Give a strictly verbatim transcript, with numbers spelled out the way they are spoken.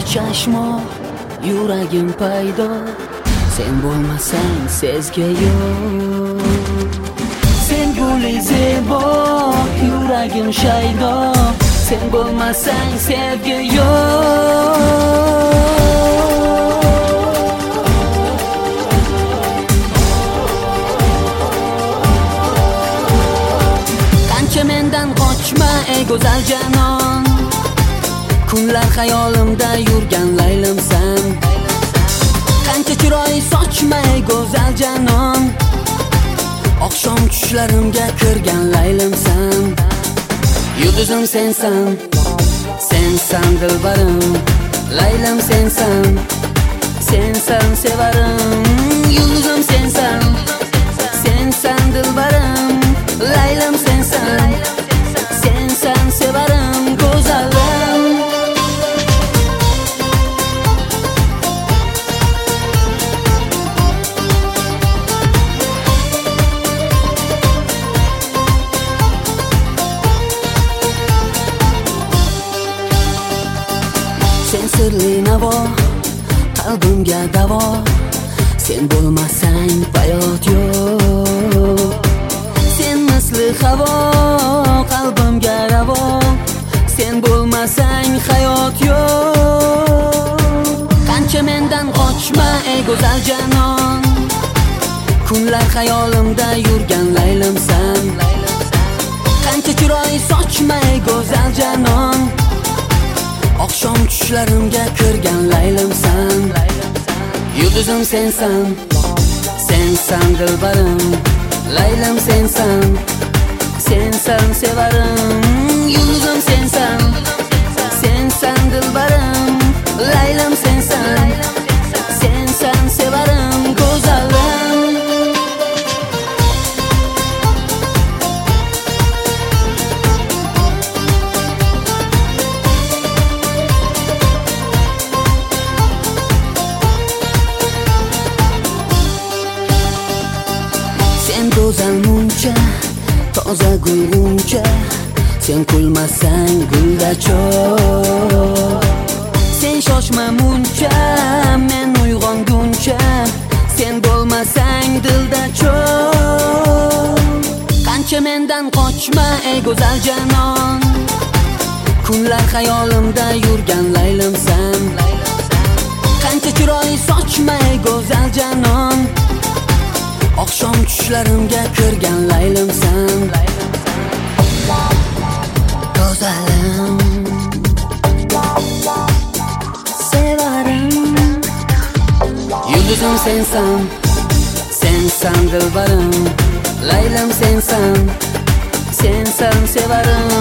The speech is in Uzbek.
chashmo yuragim paydo, sen bo'lmasang sezgi yo'q. Sen guli zebo yuragim shaydo, sen bo'lmasang sevgi yo'q. Qancha mendan qochma ey go'zal janon, kunlar xayolimda yurgan laylimsan. Qancha chiroy sochma ey go'zal janon, oqshom tushlarimga kirgan laylimsan. Yulduzim sensan, sensan dilbarim, laylim sensan, sensan sevarim. Yulduzim sensan, sensan dilbarim, laylim sensan, sensan sevarim go'zalim. Sen sirli navo, qalbimga davo, sen bo'lmasang hayot yo'q. Sen misli havo, qalbimga ravo, sen bo'lmasang hayot yo'q. Qancha mendan qochma ey go'zal janon, kunlar xayolimda yurgan laylimsan. Qancha chiroy sochma ey go'zal janon, oqshom tushlarimga kirgan laylimsan. Yulduzim sensan, sensan dilbarim, laylim sensan, sensan sevarim. Yulduzim sensan, sensan dilbarim, laylim sensan, sensan sevarim go'zalim. Sen go'zal muncha, toza gulguncha, sen kulmasang gulda cho'q. Sen shoshma muncha, men uyg'onguncha, sen bo'lmasang dilda cho'q. Qancha mendan qochma ey go'zal janon, kunlar xayolimda yurgan laylimsan. Qancha chiroy sochma ey go'zal janon, oqshom tushlarimga kirgan laylimsan. Go'zalim, sevarim. Yulduzim sensan, sensan dilbarim, laylim sensan, sensan sevarim.